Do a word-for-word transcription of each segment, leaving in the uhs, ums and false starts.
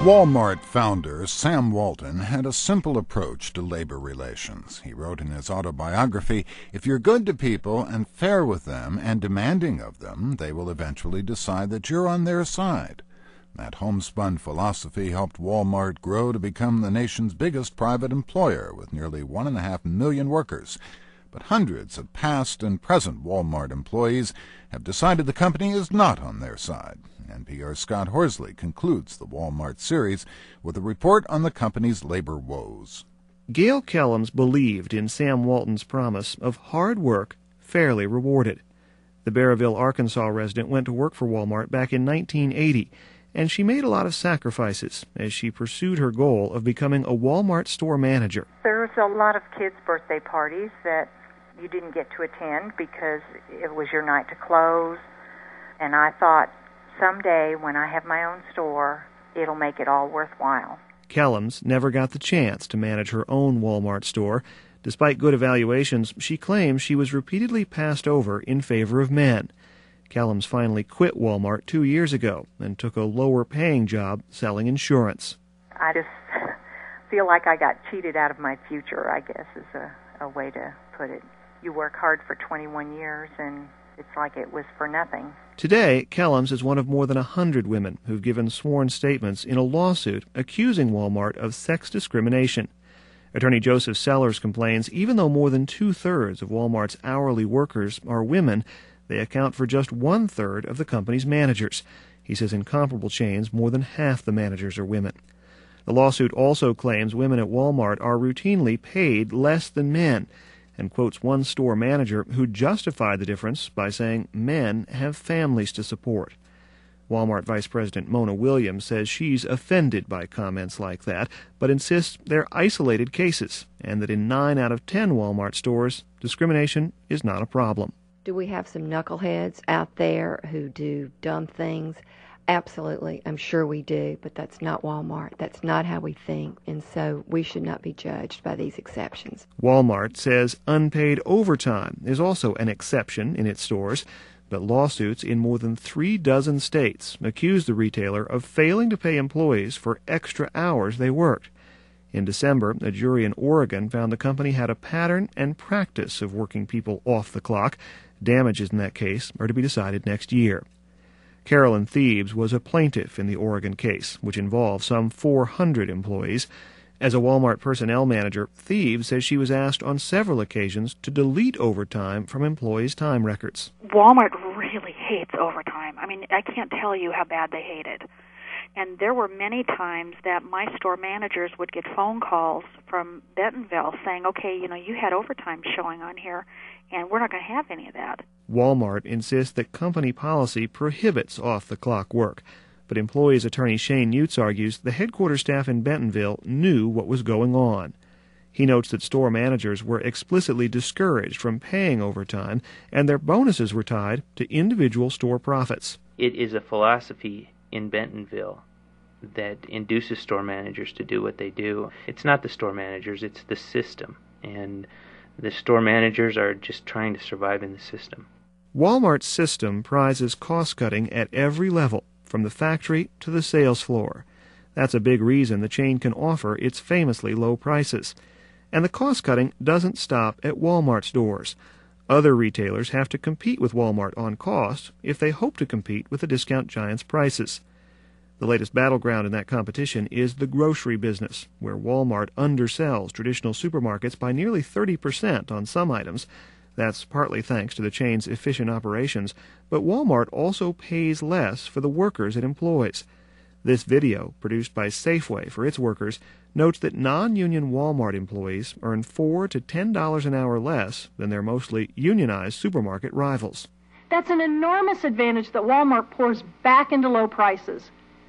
Walmart founder Sam Walton had a simple approach to labor relations. He wrote in his autobiography, "If you're good to people and fair with them and demanding of them, they will eventually decide that you're on their side." That homespun philosophy helped Walmart grow to become the nation's biggest private employer with nearly one and a half million workers. But hundreds of past and present Walmart employees have decided the company is not on their side. N P R's Scott Horsley concludes the Walmart series with a report on the company's labor woes. Gail Kellums believed in Sam Walton's promise of hard work fairly rewarded. The Barraville, Arkansas resident went to work for Walmart back in nineteen eighty, and she made a lot of sacrifices as she pursued her goal of becoming a Walmart store manager. There was a lot of kids' birthday parties that you didn't get to attend because it was your night to close, and I thought, someday when I have my own store, it'll make it all worthwhile. Kellums never got the chance to manage her own Walmart store. Despite good evaluations, she claims she was repeatedly passed over in favor of men. Kellums finally quit Walmart two years ago and took a lower-paying job selling insurance. I just feel like I got cheated out of my future, I guess, is a, a way to put it. You work hard for twenty-one years, and it's like it was for nothing. Today, Kellums is one of more than a hundred women who've given sworn statements in a lawsuit accusing Walmart of sex discrimination. Attorney Joseph Sellers complains even though more than two-thirds of Walmart's hourly workers are women, they account for just one-third of the company's managers. He says in comparable chains, more than half the managers are women. The lawsuit also claims women at Walmart are routinely paid less than men, and quotes one store manager who justified the difference by saying men have families to support. Walmart Vice President Mona Williams says she's offended by comments like that, but insists they're isolated cases and that in nine out of ten Walmart stores, discrimination is not a problem. Do we have some knuckleheads out there who do dumb things? Absolutely, I'm sure we do, but that's not Walmart. That's not how we think, and so we should not be judged by these exceptions. Walmart says unpaid overtime is also an exception in its stores, but lawsuits in more than three dozen states accuse the retailer of failing to pay employees for extra hours they worked. In December, a jury in Oregon found the company had a pattern and practice of working people off the clock. Damages in that case are to be decided next year. Carolyn Thebes was a plaintiff in the Oregon case, which involved some four hundred employees. As a Walmart personnel manager, Thebes says she was asked on several occasions to delete overtime from employees' time records. Walmart really hates overtime. I mean, I can't tell you how bad they hate it. And there were many times that my store managers would get phone calls from Bentonville saying, okay, you know, you had overtime showing on here, and we're not going to have any of that. Walmart insists that company policy prohibits off-the-clock work, but employees attorney Shane Utz argues the headquarters staff in Bentonville knew what was going on. He notes that store managers were explicitly discouraged from paying overtime, and their bonuses were tied to individual store profits. It is a philosophy in Bentonville that induces store managers to do what they do. It's not the store managers, it's the system. And the store managers are just trying to survive in the system. Walmart's system prizes cost-cutting at every level, from the factory to the sales floor. That's a big reason the chain can offer its famously low prices. And the cost-cutting doesn't stop at Walmart stores. Other retailers have to compete with Walmart on cost if they hope to compete with the discount giant's prices. The latest battleground in that competition is the grocery business, where Walmart undersells traditional supermarkets by nearly thirty percent on some items. That's partly thanks to the chain's efficient operations, but Walmart also pays less for the workers it employs. This video, produced by Safeway for its workers, notes that non-union Walmart employees earn four to ten dollars an hour less than their mostly unionized supermarket rivals. That's an enormous advantage that Walmart pours back into low prices.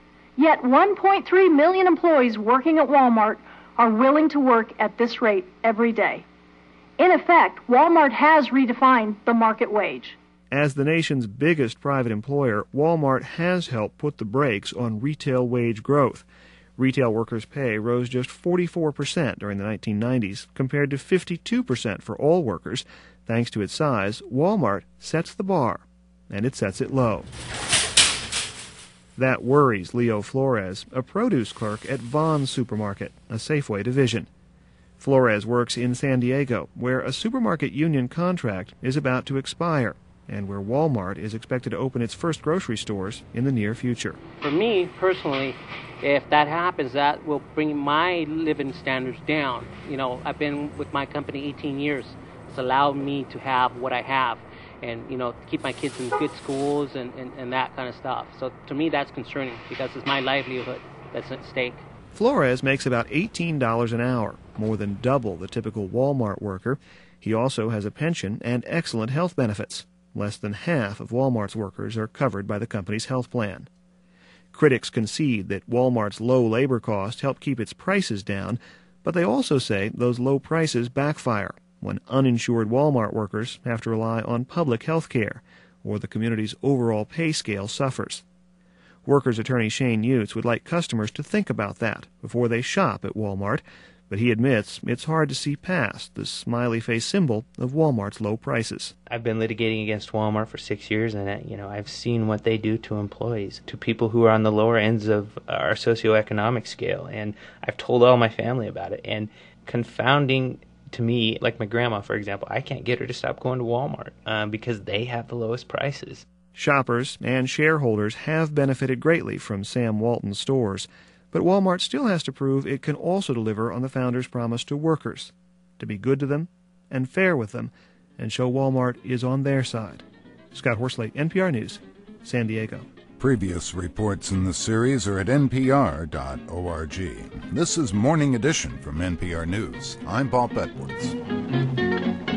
Yet one point three million employees working at Walmart are willing to work at this rate every day. In effect, Walmart has redefined the market wage. As the nation's biggest private employer, Walmart has helped put the brakes on retail wage growth. Retail workers' pay rose just forty-four percent during the nineteen nineties, compared to fifty-two percent for all workers. Thanks to its size, Walmart sets the bar, and it sets it low. That worries Leo Flores, a produce clerk at Vons Supermarket, a Safeway division. Flores works in San Diego, where a supermarket union contract is about to expire, and where Walmart is expected to open its first grocery stores in the near future. For me, personally, if that happens, that will bring my living standards down. You know, I've been with my company eighteen years. It's allowed me to have what I have and, you know, keep my kids in good schools and, and, and that kind of stuff. So to me, that's concerning because it's my livelihood that's at stake. Flores makes about eighteen dollars an hour, more than double the typical Walmart worker. He also has a pension and excellent health benefits. Less than half of Walmart's workers are covered by the company's health plan. Critics concede that Walmart's low labor costs help keep its prices down, but they also say those low prices backfire when uninsured Walmart workers have to rely on public health care, or the community's overall pay scale suffers. Workers' attorney Shane Utz would like customers to think about that before they shop at Walmart, but he admits it's hard to see past the smiley face symbol of Walmart's low prices. I've been litigating against Walmart for six years, and you know I've seen what they do to employees, to people who are on the lower ends of our socioeconomic scale, and I've told all my family about it. And confounding to me, like my grandma, for example, I can't get her to stop going to Walmart um, because they have the lowest prices. Shoppers and shareholders have benefited greatly from Sam Walton's stores, but Walmart still has to prove it can also deliver on the founder's promise to workers, to be good to them and fair with them, and show Walmart is on their side. Scott Horsley, N P R News, San Diego. Previous reports in the series are at N P R dot org. This is Morning Edition from N P R News. I'm Paul Petworth.